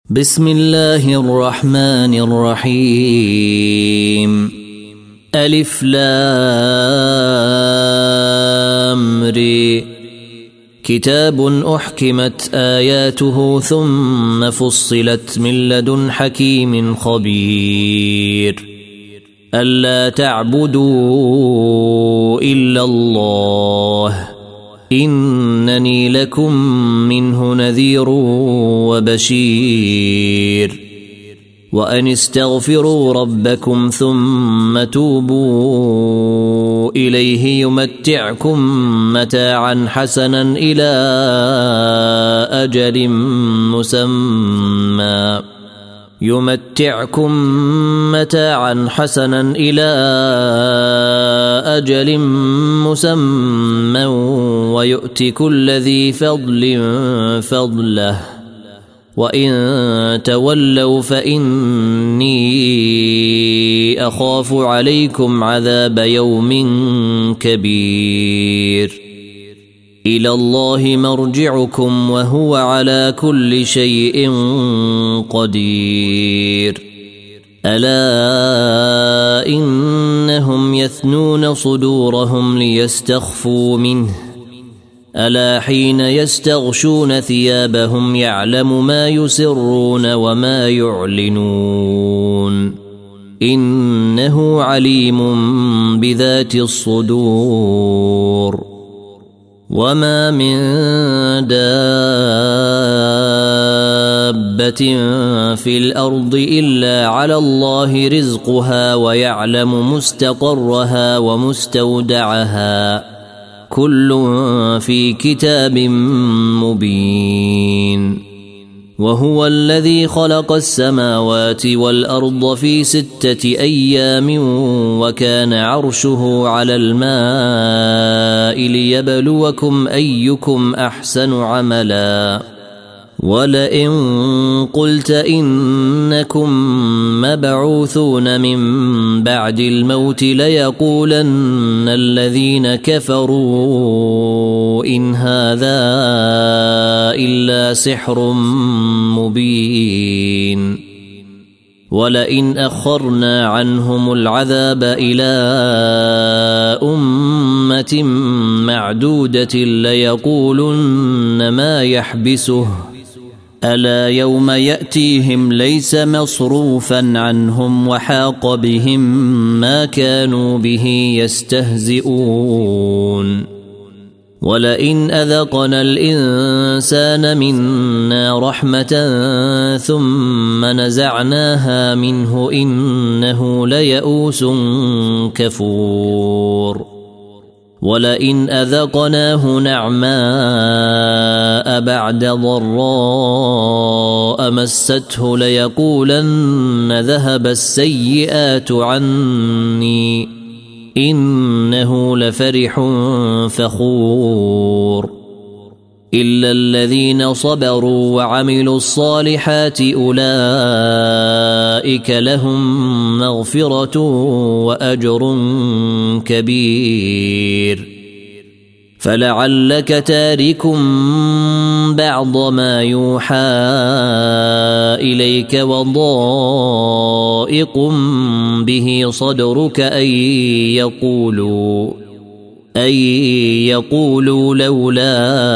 بسم الله الرحمن الرحيم. ألف لام ر. كتاب أحكمت آياته ثم فصلت من لدن حكيم خبير. ألا تعبدوا إلا الله إنني لكم منه نذير وبشير. وأن استغفروا ربكم ثم توبوا إليه يمتعكم متاعا حسنا إلى أجل مسمى ويؤت كل ذي فضل فضله وإن تولوا فإني أخاف عليكم عذاب يوم كبير. إلى الله مرجعكم وهو على كل شيء قدير. ألا إنهم يثنون صدورهم ليستخفوا منه ألا حين يستغشون ثيابهم يعلم ما يسرون وما يعلنون إنه عليم بذات الصدور. وما من دابة في الأرض إلا على الله رزقها ويعلم مستقرها ومستودعها كل في كتاب مبين. وهو الذي خلق السماوات والأرض في 6 أيام وكان عرشه على الماء ليبلوكم أيكم أحسن عملا. ولئن قلت إنكم مبعوثون من بعد الموت ليقولن الذين كفروا إن هذا إلا سحر مبين. ولئن أخرنا عنهم العذاب إلى أمة معدودة ليقولن ما يحبسه ألا يوم يأتيهم ليس مصروفا عنهم وحاق بهم ما كانوا به يستهزئون. ولئن أذقنا الإنسان منا رحمة ثم نزعناها منه إنه ليئوس كفور. ولئن أذقناه نعماء بعد ضراء مسته ليقولن ذهب السيئات عني إنه لفرح فخور. إلا الذين صبروا وعملوا الصالحات أولئك لهم مغفرة وأجر كبير. فلعلك تارك بعض ما يوحى إليك وضائق به صدرك أن يقولوا لولا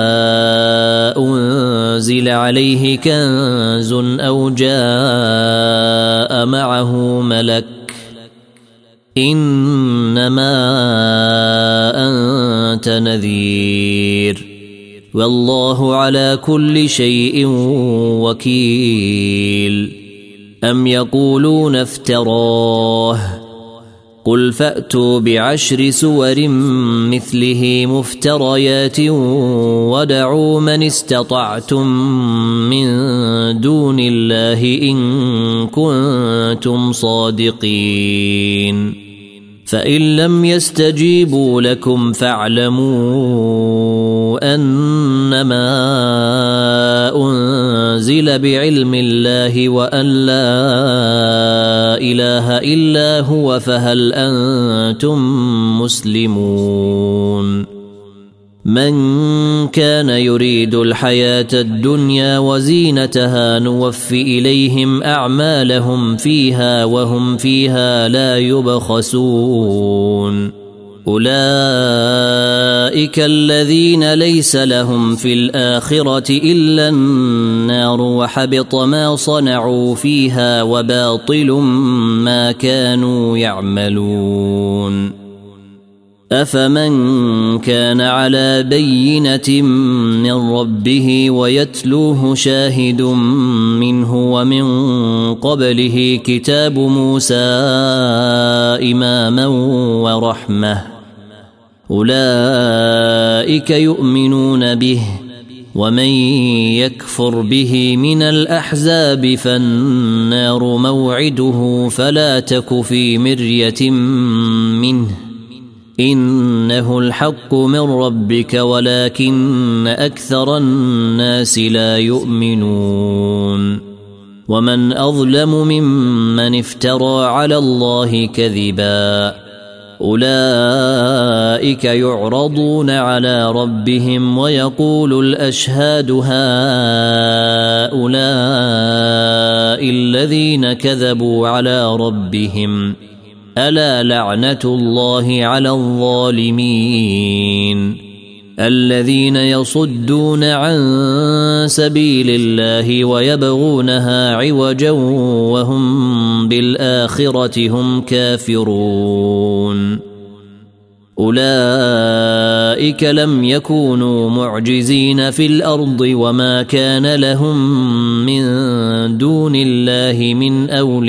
أنزل عليه كنز أو جاء معه ملك إنما أنت نذير والله على كل شيء وكيل. أم يقولون افتراه قل فأتوا ب10 سور مثله مفتريات ودعوا من استطعتم من دون الله إن كنتم صادقين. فإن لم يستجيبوا لكم فاعلموا أنما أنزل بعلم الله وأن لا إله إلا هو فهل أنتم مسلمون. من كان يريد الحياة الدنيا وزينتها نوفي إليهم أعمالهم فيها وهم فيها لا يبخسون أولئك الذين ليس لهم في الآخرة إلا النار وحبط ما صنعوا فيها وباطل ما كانوا يعملون أفمن كان على بينة من ربه ويتلوه شاهد منه ومن قبله كتاب موسى إماما ورحمة أولئك يؤمنون به ومن يكفر به من الأحزاب فالنار موعده فلا تك في مرية منه إنه الحق من ربك ولكن أكثر الناس لا يؤمنون ومن أظلم ممن افترى على الله كذبا أولئك يعرضون على ربهم ويقول الأشهاد هؤلاء الذين كذبوا على ربهم ألا لعنة الله على الظالمين الذين يصدون عن سبيل الله ويبغونها عوجا وهم بالآخرة هم كافرون أولئك لم يكونوا معجزين في الأرض وما كان لهم من دون الله من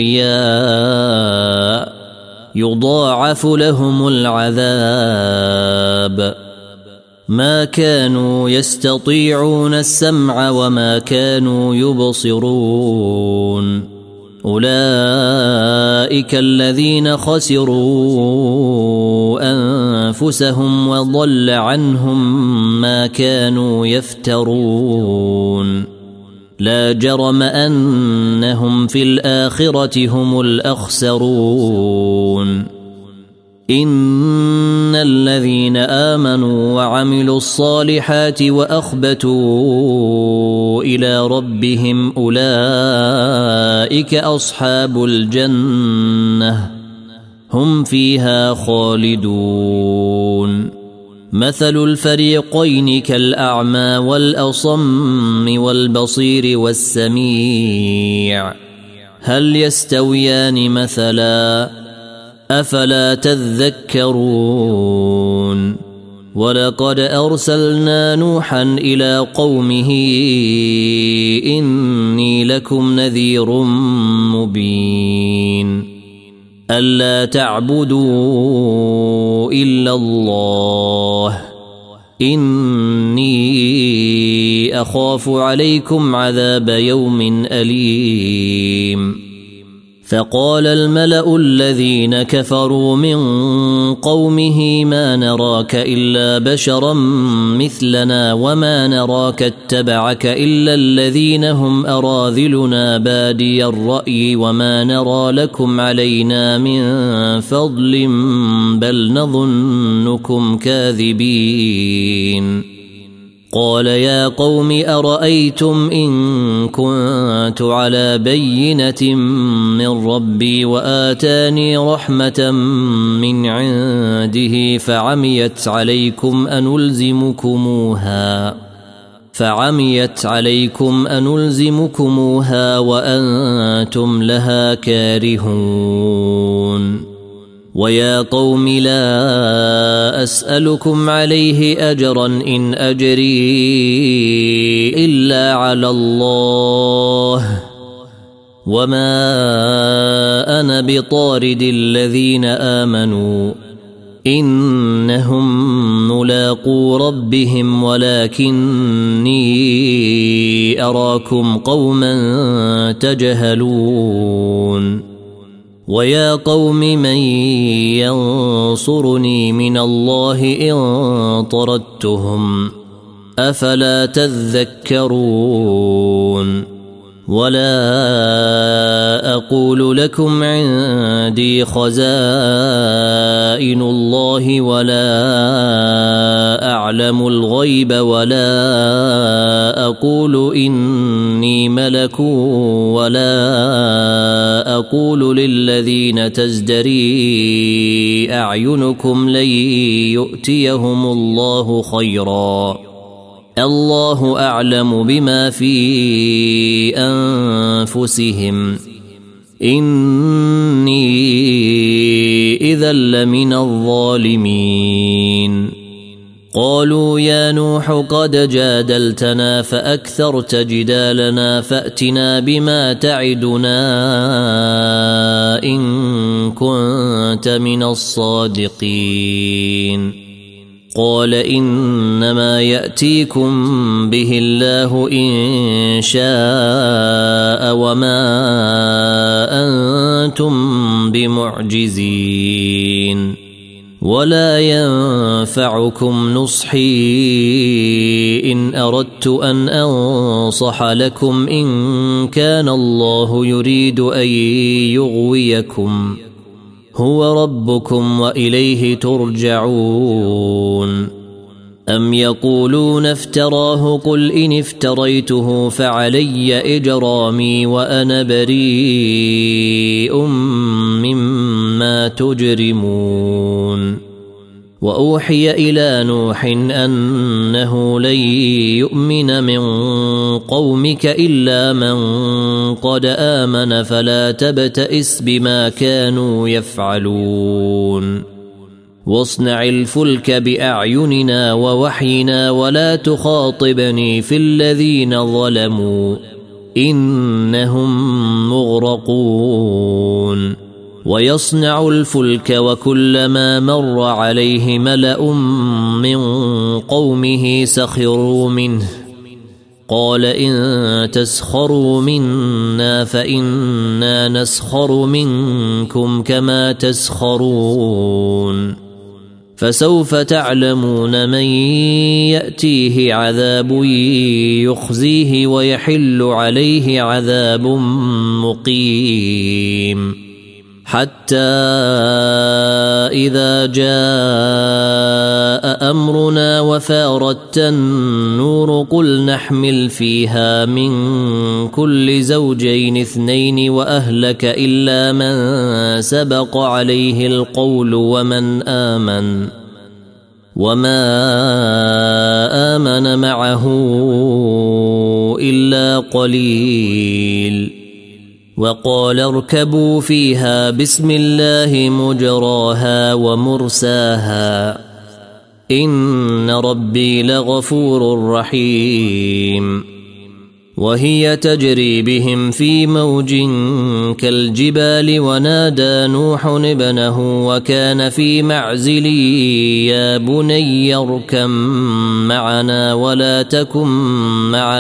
أولياء يضاعف لهم العذاب ما كانوا يستطيعون السمع وما كانوا يبصرون أولئك الذين خسروا أنفسهم وضل عنهم ما كانوا يفترون لا جرم أنهم في الآخرة هم الأخسرون إن الذين آمنوا وعملوا الصالحات وأخبتوا إلى ربهم أولئك أصحاب الجنة هم فيها خالدون مثل الفريقين كالأعمى والأصم والبصير والسميع هل يستويان مثلا أفلا تذكرون ولقد أرسلنا نوحا إلى قومه إني لكم نذير مبين ألا تعبدوا إلا الله إني أخاف عليكم عذاب يوم أليم فقال الملأ الذين كفروا من قومه ما نراك إلا بشرا مثلنا وما نراك اتبعك إلا الذين هم أراذلنا بادي الرأي وما نرى لكم علينا من فضل بل نظنكم كاذبين قال يا قوم أرأيتم إن كنت على بينة من ربي وآتاني رحمة من عنده فعميت عليكم أنلزمكموها وأنتم لها كارهون ويا قوم لا أسألكم عليه أجرا إن أجري إلا على الله وما أنا بطارد الذين آمنوا إنهم ملاقو ربهم ولكني أراكم قوما تجهلون ويا قوم من ينصرني من الله إن طردتهم أفلا تذكرون ولا أقول لكم عندي خزائن الله ولا أعلم الغيب ولا أقول إني ملك ولا أقول للذين تزدري أعينكم لن يؤتيهم الله خيرا الله أعلم بما في أنفسهم إني إذا لمن الظالمين قالوا يا نوح قد جادلتنا فأكثرت جدالنا فأتنا بما تعدنا إن كنت من الصادقين قال إنما يأتيكم به الله إن شاء وما أنتم بمعجزين ولا ينفعكم نصحي إن أردت أن أنصح لكم إن كان الله يريد أن يغويكم هو ربكم وإليه ترجعون أم يقولون افتراه قل إن افتريته فعلي إجرامي وأنا بريء مما تجرمون وأوحي إلى نوح أنه لن يؤمن من قومك إلا من قد آمن فلا تبتئس بما كانوا يفعلون واصنع الفلك بأعيننا ووحينا ولا تخاطبني في الذين ظلموا إنهم مغرقون ويصنع الفلك وكلما مر عليه ملأ من قومه سخروا منه قال إن تسخروا منا فإنا نسخر منكم كما تسخرون فسوف تعلمون من يأتيه عذاب يخزيه ويحل عليه عذاب مقيم حتى إذا جاء أمرنا وفارت النور قل نحمل فيها من كل زوجين اثنين وأهلك إلا من سبق عليه القول وما آمن معه إلا قليل وقال اركبوا فيها بسم الله مجراها ومرساها إن ربي لغفور رحيم وهي تجري بهم في موج كالجبال ونادى نوح ابنه وكان في معزل يا بني اركب معنا ولا تكن مع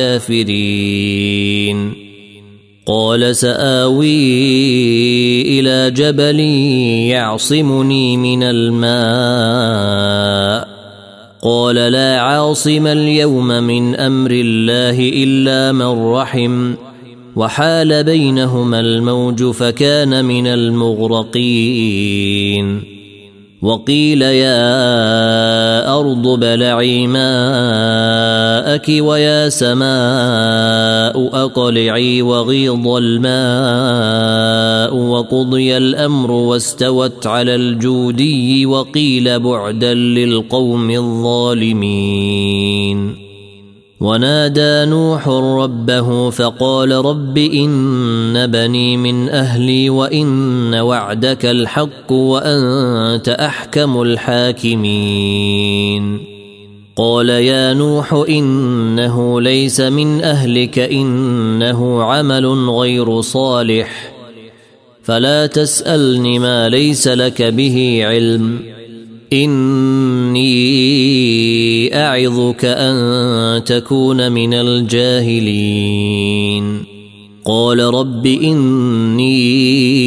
الكافرين قال سآوي إلى جبل يعصمني من الماء قال لا عاصم اليوم من أمر الله إلا من رحم وحال بينهما الموج فكان من المغرقين وقيل يا أرض ابلعي ماءك ويا سماء أقلعي وغيض الماء وقضي الأمر واستوت على الجودي وقيل بعدا للقوم الظالمين ونادى نوح ربه فقال رب إن بني من أهلي وإن وعدك الحق وأنت أحكم الحاكمين قال يا نوح إنه ليس من أهلك إنه عمل غير صالح فلا تسألني ما ليس لك به علم إني أعظك أن تكون من الجاهلين قال رب إني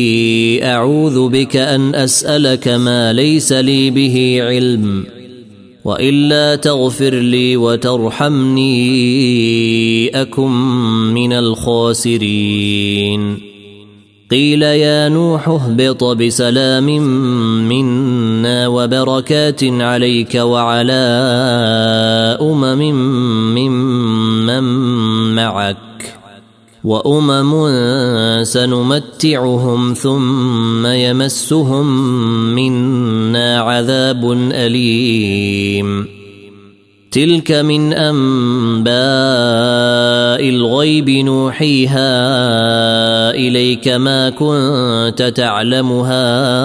أعوذ بك أن أسألك ما ليس لي به علم وإلا تغفر لي وترحمني أكن من الخاسرين. قيل يا نوح اهبط بسلام منا وبركات عليك وعلى ممن معك وأمم سنمتعهم ثم يمسهم منا عذاب أليم. تلك من أنباء الغيب نوحيها إليك ما كنت تعلمها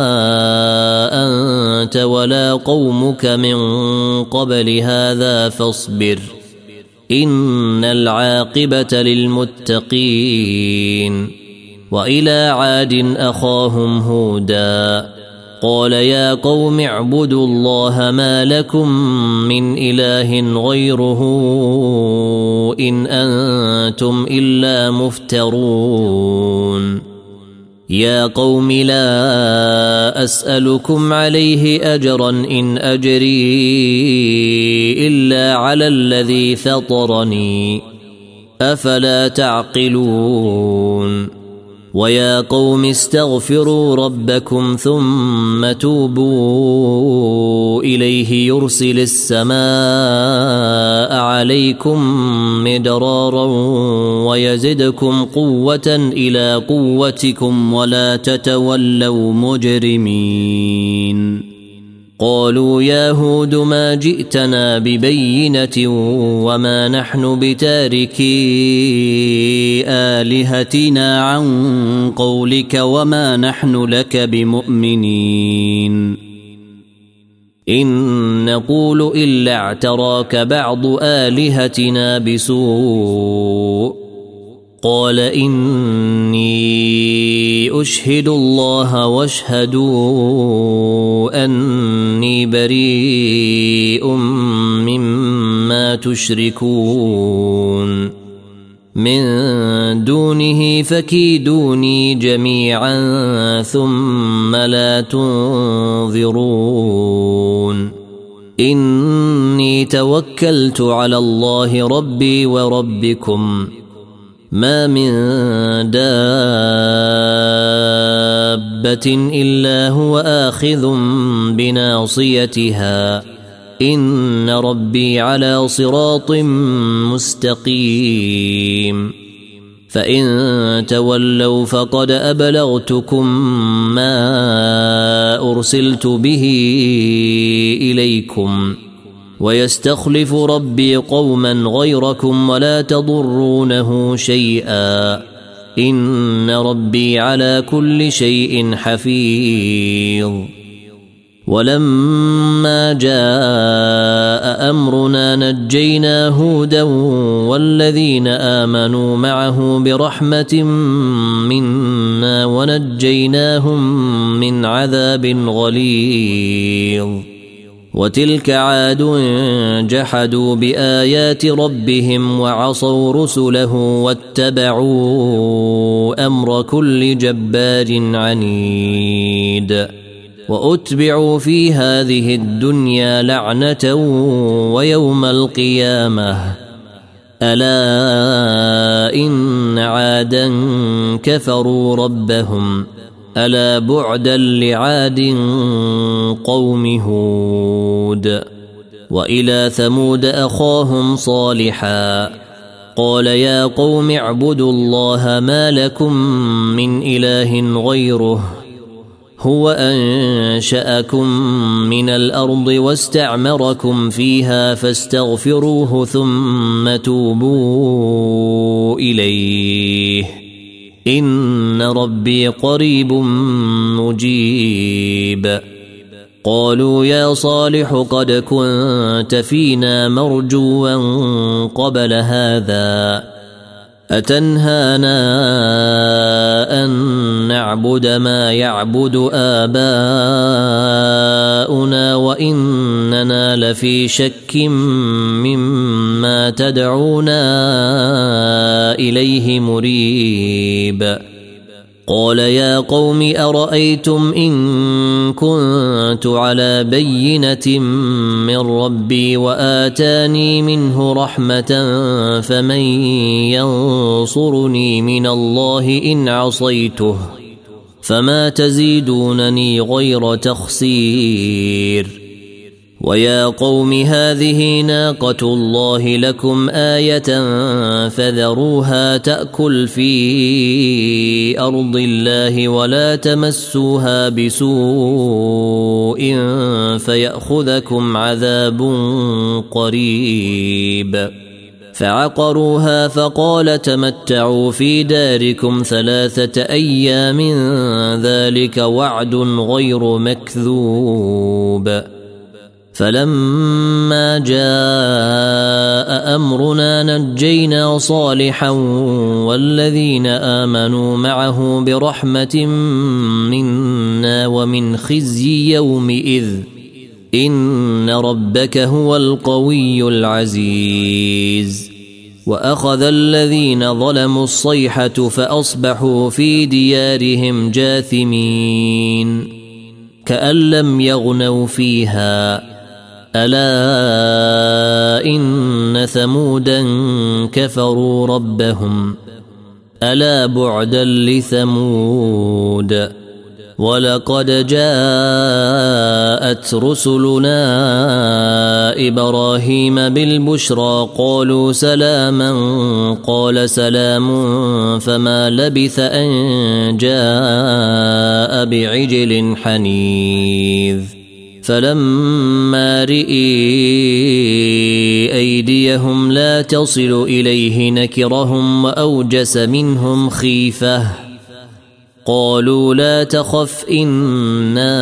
أنت ولا قومك من قبل هذا فاصبر إن العاقبة للمتقين. وإلى عاد أخاهم هودا قال يا قوم اعبدوا الله ما لكم من إله غيره إن أنتم إلا مفترون. يا قوم لا أسألكم عليه أجرا إن أجري إلا على الذي فطرني أفلا تعقلون. ويا قوم استغفروا ربكم ثم توبوا إليه يرسل السماء عليكم مدرارا ويزدكم قوة إلى قوتكم ولا تتولوا مجرمين. قالوا يا هود ما جئتنا ببينة وما نحن بتاركي آلهتنا عن قولك وما نحن لك بمؤمنين إن نقول إلا اعتراك بعض آلهتنا بسوء. قال إني أشهد الله واشهدوا أني بريء مما تشركون من دونه فكيدوني جميعا ثم لا تنظرون. إني توكلت على الله ربي وربكم ما من دابة إلا هو آخذ بناصيتها إن ربي على صراط مستقيم. فإن تولوا فقد أبلغتكم ما أرسلت به إليكم ويستخلف ربي قوما غيركم ولا تضرونه شيئا إن ربي على كل شيء حفيظ. ولما جاء أمرنا نجينا هودا والذين آمنوا معه برحمة منا ونجيناهم من عذاب غليظ. وتلك عاد جحدوا بآيات ربهم وعصوا رسله واتبعوا أمر كل جبار عنيد. وأتبعوا في هذه الدنيا لعنة ويوم القيامة ألا إن عادا كفروا ربهم ألا بعدا لعاد قوم هود. وإلى ثمود أخاهم صالحا قال يا قوم اعبدوا الله ما لكم من إله غيره هو أنشأكم من الأرض واستعمركم فيها فاستغفروه ثم توبوا إليه إن ربي قريب مجيب. قالوا يا صالح قد كنت فينا مرجوا قبل هذا أتنهانا أن نعبد ما يعبد آباؤنا وإننا لفي شك مما تدعونا إليه مريب. قال يا قوم أرأيتم إن كنت على بينة من ربي وآتاني منه رحمة فمن ينصرني من الله إن عصيته فما تزيدونني غير تخسير ويا قوم هذه ناقة الله لكم آية فذروها تأكل في أرض الله ولا تمسوها بسوء فيأخذكم عذاب قريب فعقروها فقال تمتعوا في داركم 3 أيام ذلك وعد غير مكذوب فلما جاء أمرنا نجينا صالحا والذين آمنوا معه برحمة منا ومن خزي يومئذ إن ربك هو القوي العزيز وأخذ الذين ظلموا الصيحة فأصبحوا في ديارهم جاثمين كأن لم يغنوا فيها ألا إن ثمودا كفروا ربهم ألا بعدا لثمود ولقد جاءت رسلنا إبراهيم بالبشرى قالوا سلاما قال سلام فما لبث أن جاء بعجل حنيذ فلما رئي أيديهم لا تصل إليه نكرهم وأوجس منهم خيفة قالوا لا تخف إنا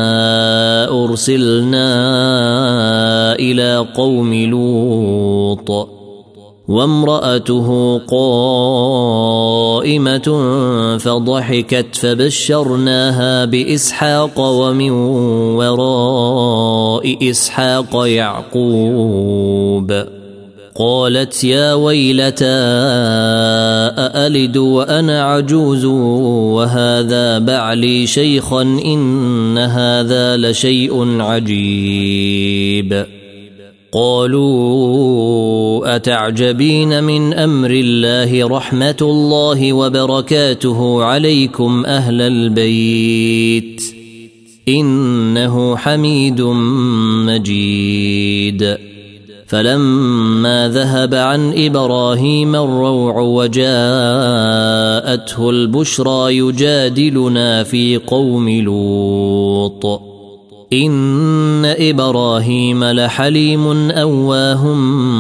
أرسلنا إلى قوم لوط وامرأته قائمة فضحكت فبشرناها بإسحاق ومن وراء إسحاق يعقوب قالت يا ويلتى أألد وأنا عجوز وهذا بعلي شيخا إن هذا لشيء عجيب قالوا أتعجبين من أمر الله رحمة الله وبركاته عليكم أهل البيت إنه حميد مجيد فلما ذهب عن إبراهيم الروع وجاءته البشرى يجادلنا في قوم لوط إن إبراهيم لحليم أواه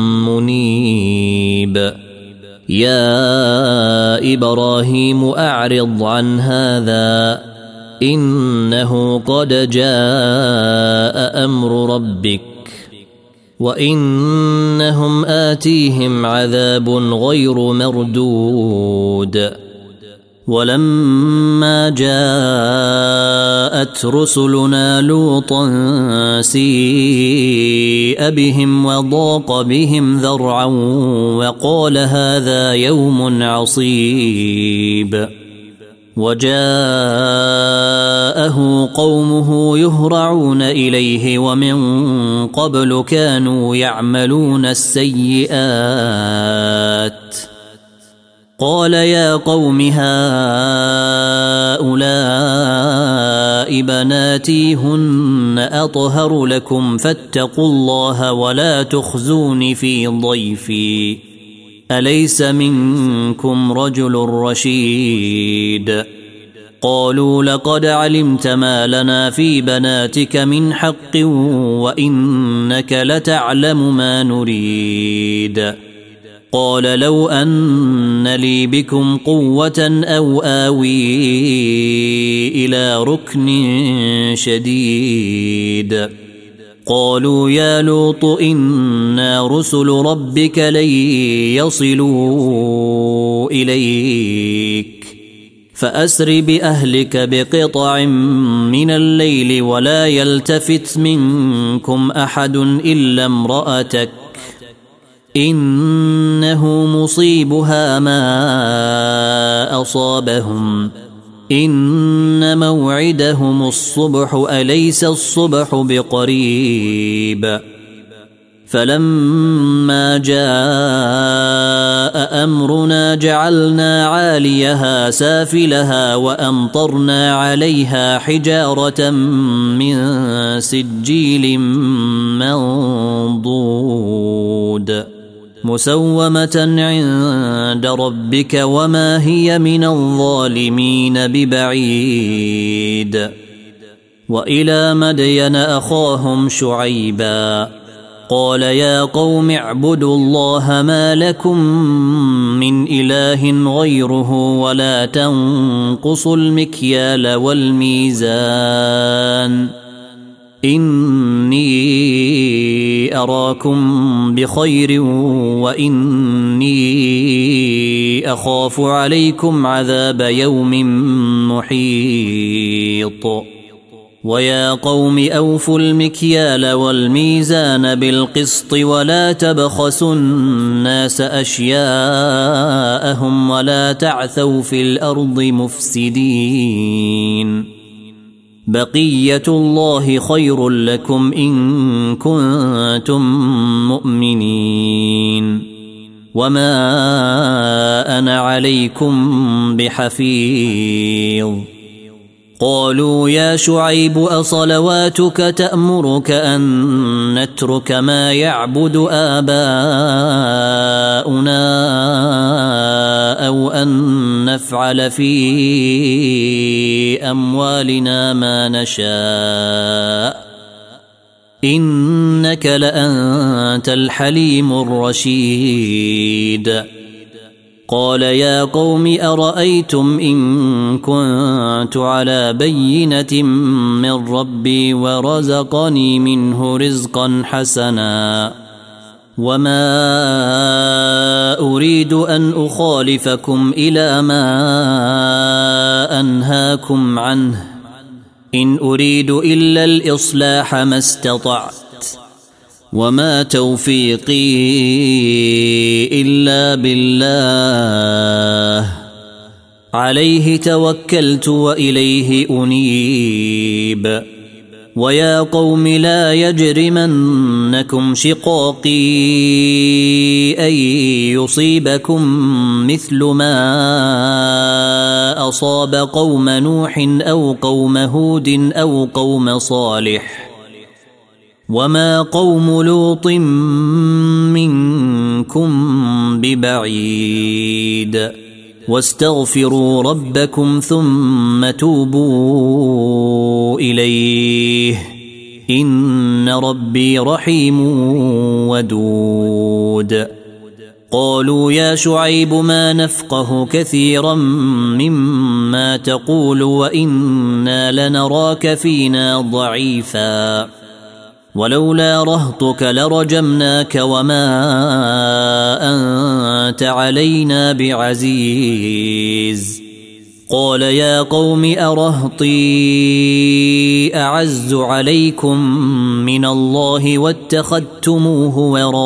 منيب يا إبراهيم أعرض عن هذا إنه قد جاء أمر ربك وإنهم آتيهم عذاب غير مردود ولما جاءت رسلنا لوطا سيء بهم وضاق بهم ذرعا وقال هذا يوم عصيب وجاءه قومه يهرعون إليه ومن قبل كانوا يعملون السيئات قال يا قوم هؤلاء بناتي هن أطهر لكم فاتقوا الله ولا تخزون في ضيفي أليس منكم رجل رشيد قالوا لقد علمت ما لنا في بناتك من حق وإنك لتعلم ما نريد قال لو أن لي بكم قوة أو آوي إلى ركن شديد قالوا يا لوط إنا رسل ربك لن يصلوا إليك فأسر بأهلك بقطع من الليل ولا يلتفت منكم أحد إلا امرأتك إنه مصيبها ما أصابهم إن موعدهم الصبح أليس الصبح بقريب فلما جاء أمرنا جعلنا عاليها سافلها وأمطرنا عليها حجارة من سجيل منضود مسومة عند ربك وما هي من الظالمين ببعيد. وإلى مدين أخاهم شعيبا قال يا قوم اعبدوا الله ما لكم من إله غيره ولا تنقصوا المكيال والميزان إني أراكم بخير وإني أخاف عليكم عذاب يوم محيط. ويا قوم أوفوا المكيال والميزان بالقسط ولا تبخسوا الناس أشياءهم ولا تعثوا في الأرض مفسدين بقية الله خير لكم إن كنتم مؤمنين وما أنا عليكم بحفيظ. قالوا يا شعيب أصلواتك تأمرك أن نترك ما يعبد آباؤنا أو أن نفعل في أموالنا ما نشاء إنك لأنت الحليم الرشيد. قال يا قوم أرأيتم إن كنت على بينة من ربي ورزقني منه رزقا حسنا وما أريد أن أخالفكم إلى ما أنهاكم عنه إن أريد إلا الإصلاح ما استطعت وما توفيقي إلا بالله عليه توكلت وإليه أنيب. ويا قوم لا يجرمنكم شقاقي أن يصيبكم مثل ما أصاب قوم نوح أو قوم هود أو قوم صالح وما قوم لوط منكم ببعيد واستغفروا ربكم ثم توبوا إليه إن ربي رحيم ودود. قالوا يا شعيب ما نفقه كثيرا مما تقول وإنا لنراك فينا ضعيفا ولولا رهطك لرجمناك وما أنت علينا بعزيز. قال يا قوم أرهطي أعز عليكم من الله واتخذتموه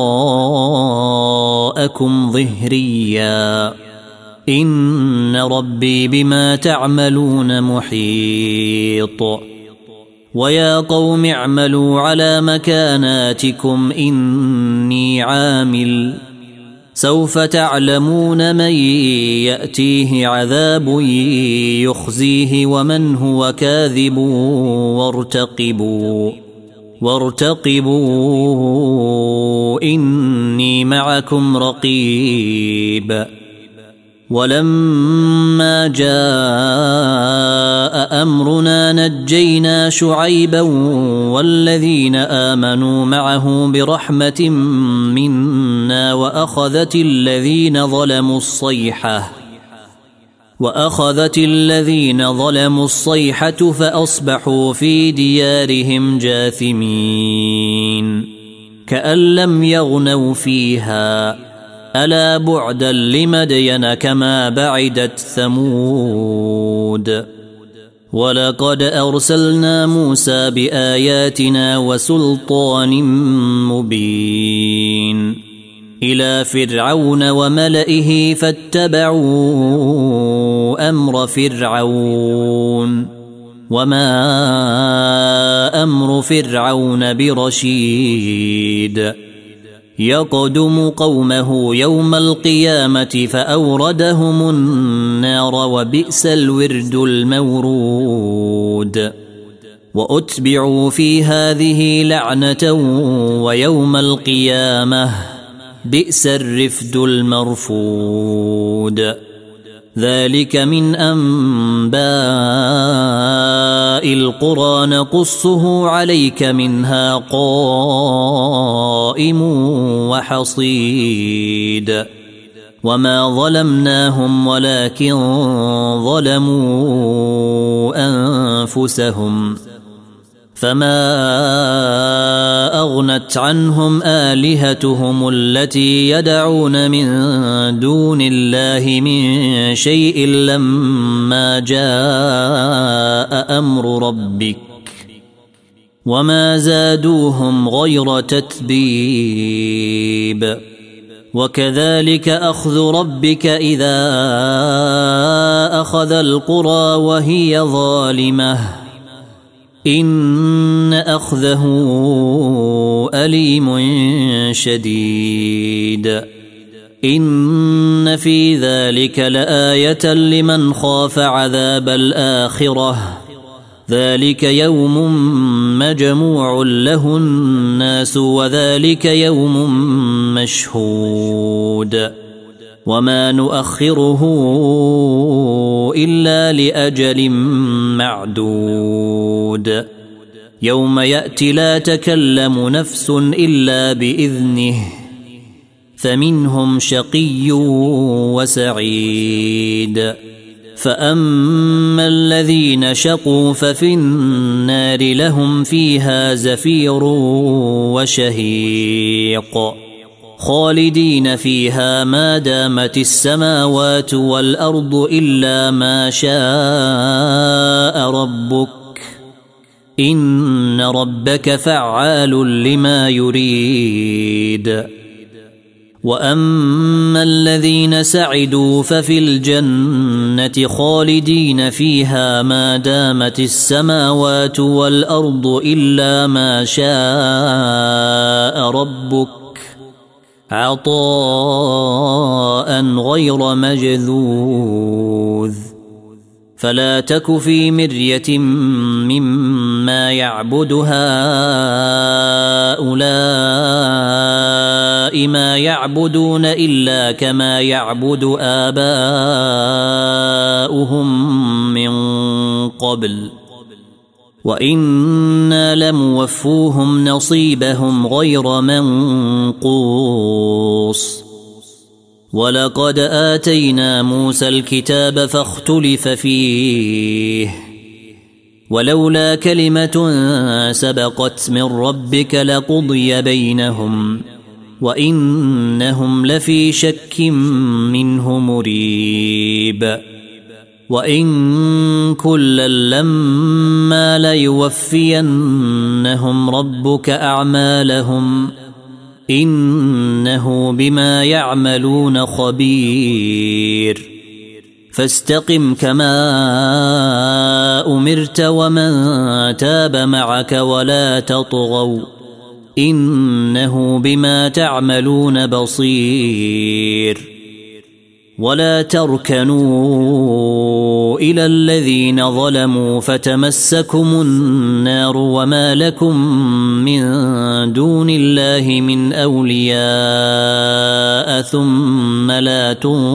وراءكم ظهريا إن ربي بما تعملون محيط. ويا قوم اعملوا على مكاناتكم إني عامل سوف تعلمون من يأتيه عذاب يخزيه ومن هو كاذب وارتقبوا إني معكم رقيب. ولما جاء أمرنا نجينا شعيبا والذين آمنوا معه برحمة منا وأخذت الذين ظلموا الصيحة فأصبحوا في ديارهم جاثمين كأن لم يغنوا فيها ألا بعدا لمدين كما بعدت ثمود. ولقد أرسلنا موسى بآياتنا وسلطان مبين إلى فرعون وملئه فاتبعوا أمر فرعون وما أمر فرعون برشيد يقدم قومه يوم القيامة فأوردهم النار وبئس الورد المورود وأتبعوا في هذه لعنة ويوم القيامة بئس الرفد المرفود ذلك من أنباء القرى نقصه عليك منها قائم وحصيد وما ظلمناهم ولكن ظلموا أنفسهم فما أغنت عنهم آلهتهم التي يدعون من دون الله من شيء لما جاء أمر ربك وما زادوهم غير تتبيب وكذلك أخذ ربك إذا أخذ القرى وهي ظالمة إن أخذه أليم شديد إن في ذلك لآية لمن خاف عذاب الآخرة ذلك يوم مجموع له الناس وذلك يوم مشهود وما نؤخره إلا لأجل معدود يوم يأتي لا تكلم نفس إلا بإذنه فمنهم شقي وسعيد فأما الذين شقوا ففي النار لهم فيها زفير وشهيق خالدين فيها ما دامت السماوات والأرض إلا ما شاء ربك إن ربك فعال لما يريد وأما الذين سعدوا ففي الجنة خالدين فيها ما دامت السماوات والأرض إلا ما شاء ربك عطاء غير مجذوذ فلا تك في مرية مما يعبد هؤلاء ما يعبدون إلا كما يعبد آباؤهم من قبل وإنا لموفوهم نصيبهم غير منقوص ولقد آتينا موسى الكتاب فاختلف فيه ولولا كلمة سبقت من ربك لقضي بينهم وإنهم لفي شك منه مريب وإن كلا لما ليوفينهم ربك أعمالهم إنه بما يعملون خبير فاستقم كما أمرت ومن تاب معك ولا تطغوا إنه بما تعملون بصير ولا تركنوا إلى الذين ظلموا فتمسكم النار وما لكم من دون الله من أولياء ثم لا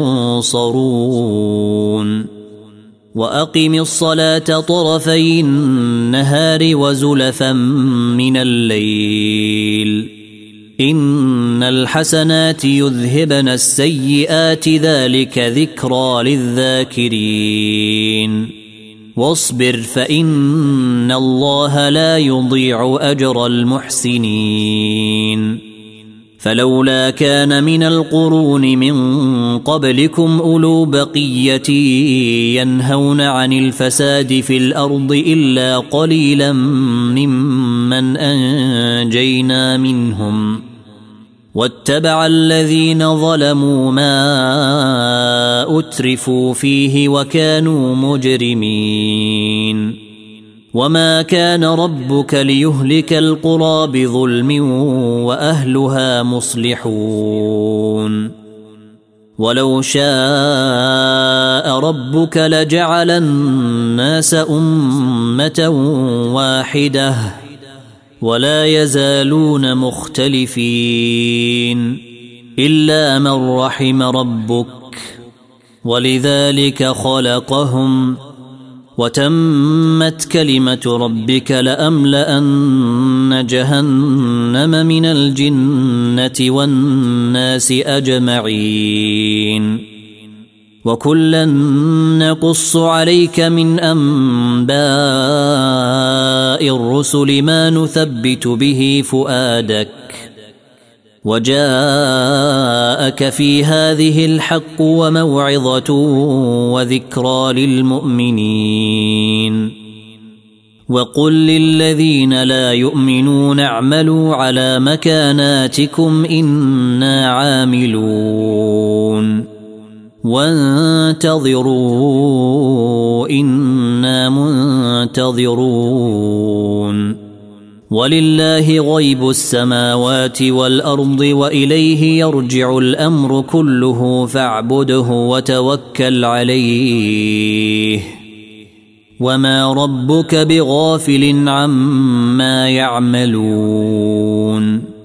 تنصرون وأقم الصلاة طرفي النهار وزلفا من الليل إن الحسنات يذهبن السيئات ذلك ذكرى للذاكرين واصبر فإن الله لا يضيع أجر المحسنين فلولا كان من القرون من قبلكم أولو بقية ينهون عن الفساد في الأرض إلا قليلا ممن أنجينا منهم واتبع الذين ظلموا ما أترفوا فيه وكانوا مجرمين وما كان ربك ليهلك القرى بظلم وأهلها مصلحون ولو شاء ربك لجعل الناس أمة واحدة ولا يزالون مختلفين إلا من رحم ربك ولذلك خلقهم وتمت كلمة ربك لأملأن جهنم من الجنة والناس أجمعين وكلا نقص عليك من أنباء الرسل ما نثبت به فؤادك وجاءك في هذه الحق وموعظة وذكرى للمؤمنين وقل للذين لا يؤمنون اعملوا على مكاناتكم إنا عاملون وانتظروا إنا منتظرون ولله غيب السماوات والأرض وإليه يرجع الأمر كله فاعبده وتوكل عليه وما ربك بغافل عما يعملون